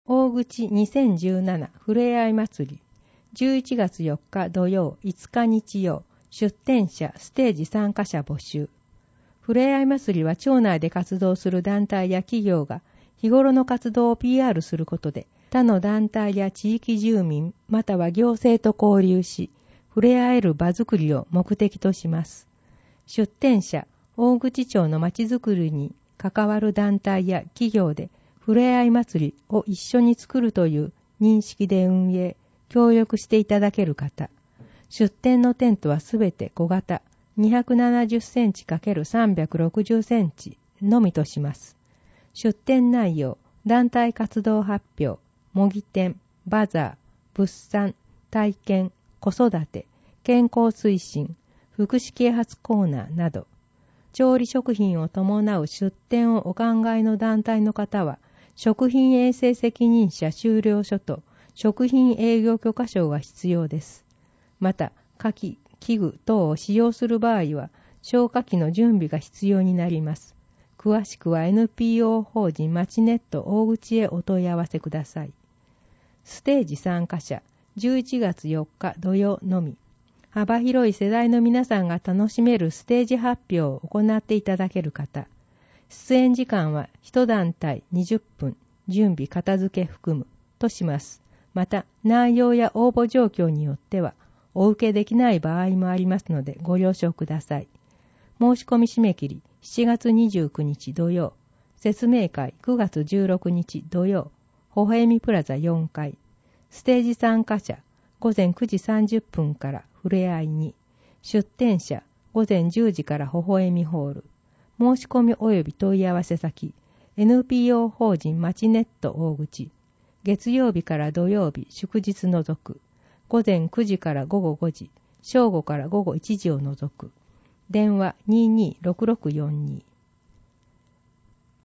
大口2017ふれあい祭り、11月4日土曜、5日日曜、出展者、ステージ参加者募集。ふれあい祭りは町内で活動する団体や企業が日頃の活動を PR することで、他の団体や地域住民または行政と交流し、触れ合える場づくりを目的とします。出展者、大口町のまちづくりに関わる団体や企業で、ふれあい祭りを一緒に作るという認識で運営、協力していただける方。出展のテントはすべて小型、270センチ ×360 センチのみとします。出展内容、団体活動発表、模擬店、バザー、物産、体験、子育て、健康推進、福祉啓発コーナーなど、調理食品を伴う出店をお考えの団体の方は、食品衛生責任者終了書と食品営業許可証が必要です。また、火器、器具等を使用する場合は、消火器の準備が必要になります。詳しくは NPO 法人まちネット大口へお問い合わせください。ステージ参加者、11月4日土曜のみ。幅広い世代の皆さんが楽しめるステージ発表を行っていただける方。出演時間は1団体20分、準備片付け含むとします。また、内容や応募状況によっては、お受けできない場合もありますのでご了承ください。申し込み締め切り7月29日土曜、説明会9月16日土曜、ほほえみプラザ4階、ステージ参加者午前9時30分からふれあいに、出展者午前10時からほほえみホール、申し込み及び問い合わせ先、NPO 法人まちネット大口、月曜日から土曜日祝日除く、午前9時から午後5時、正午から午後1時を除く、電話226642